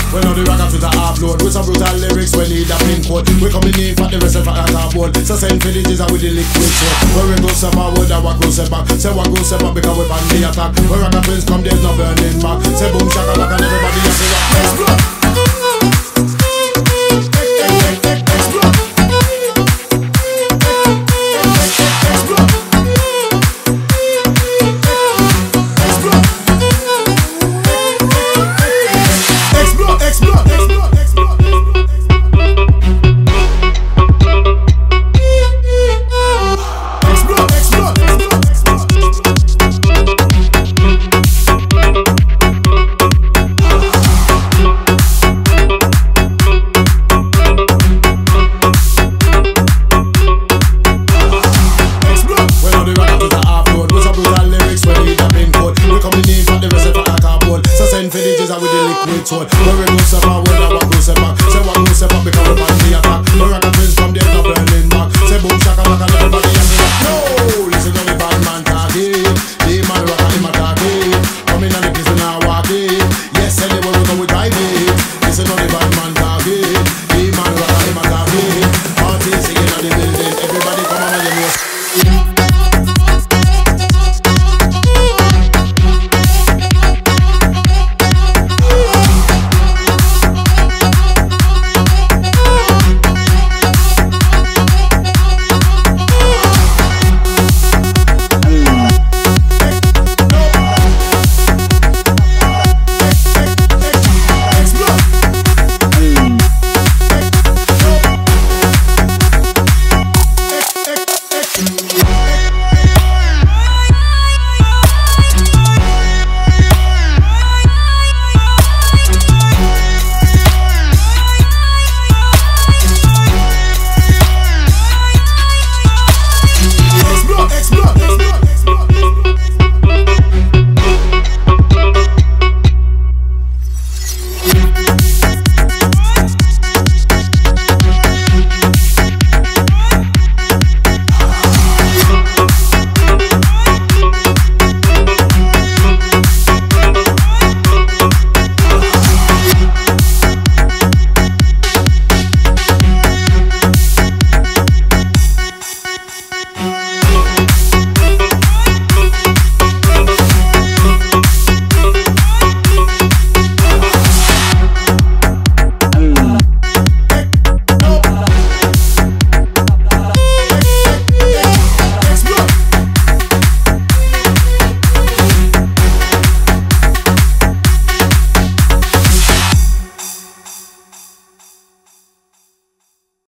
When all the rockers with a upload with some brutal lyrics, we need a pin code. We coming in for the rest of our cardboard. So send villages with the liquid sword. When we go step forward, I walk go step back. Say what go step back because we ban the attack. When rocker prince come, there's no burning back. Say boom shaka like and everybody has to rock. When we go step forward, I walk go step back. Say what go step back because we ban the attack. When rocker prince come, there's no burning back. Say boom shaka like and everybody